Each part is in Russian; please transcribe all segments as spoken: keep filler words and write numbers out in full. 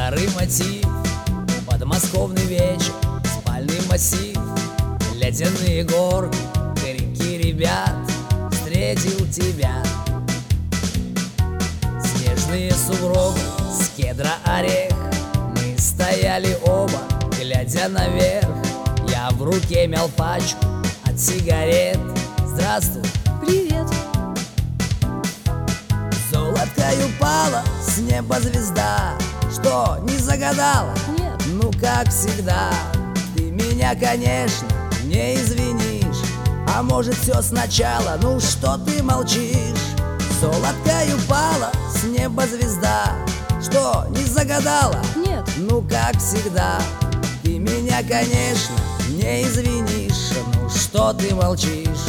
Старый мотив, подмосковный вечер, спальный массив, ледяные горки, крики ребят, встретил тебя. Снежные сугробы, с кедра орех, мы стояли оба, глядя наверх. Я в руке мял пачку от сигарет. Здравствуй. Привет. Золоткой упала с неба звезда. Что, не загадала? Нет. Ну, как всегда, ты меня, конечно, не извинишь. А может, все сначала, ну что ты молчишь? Золоткой упала с неба звезда. Что, не загадала? Нет. Ну, как всегда, ты меня, конечно, не извинишь. Ну, что ты молчишь?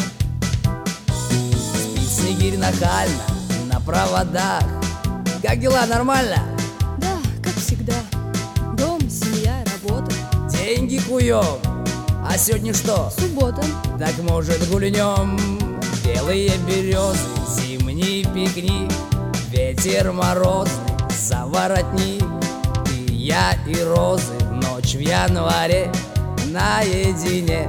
Спит снегирь нахально на проводах. Как дела, нормально? Да, как всегда. Дом, семья, работа. Деньги куем. А сегодня что? Суббота. Так может гульнем? Белые березы, зимний пикник, ветер морозный, за воротник. И я, и розы, ночь в январе наедине.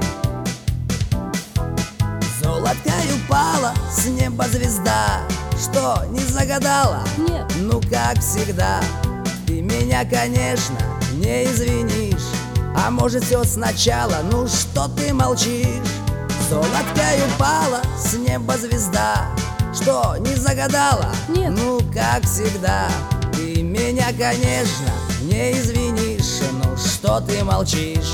Золоткой упала с неба звезда. Что, не загадала? Нет. Ну, как всегда, ты меня, конечно, не извинишь. А может, все сначала, ну что ты молчишь? Золоткой упала с неба звезда. Что, не загадала? Нет. Ну, как всегда, ты меня, конечно, не извинишь. Ну, что ты молчишь?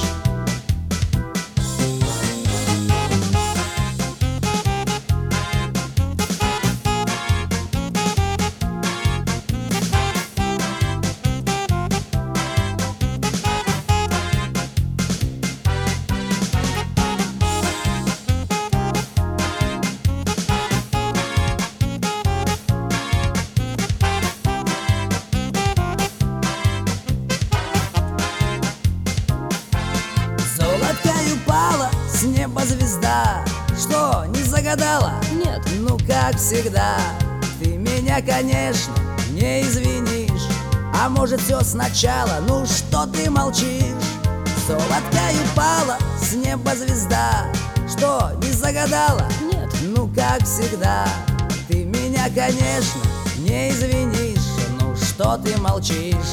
Золоткой упала с неба звезда. Что, не загадала? Нет. Ну, как всегда, ты меня, конечно, не извинишь. А может, все сначала, ну что ты молчишь? Золоткой упала с неба звезда. Что, не загадала? Нет. Ну, как всегда, ты меня, конечно, не извинишь. Ну, что ты молчишь?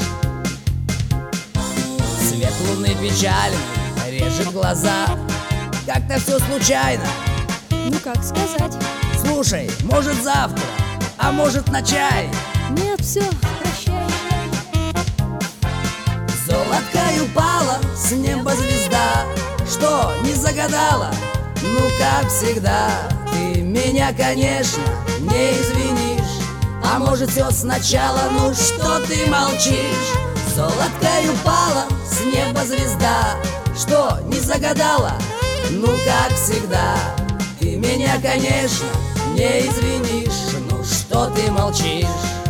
Свет луны печальный режет глаза. Как-то все случайно. Ну как сказать? Слушай, может завтра, а может на чай. Нет, все, прощай. Золоткой упала с неба звезда. Что, не загадала? Ну, как всегда, ты меня, конечно, не извинишь. А может, все сначала, ну что ты молчишь? Золоткой упала с неба звезда. Что, не загадала? Ну, как всегда, ты меня, конечно, не извинишь. Ну, что ты молчишь?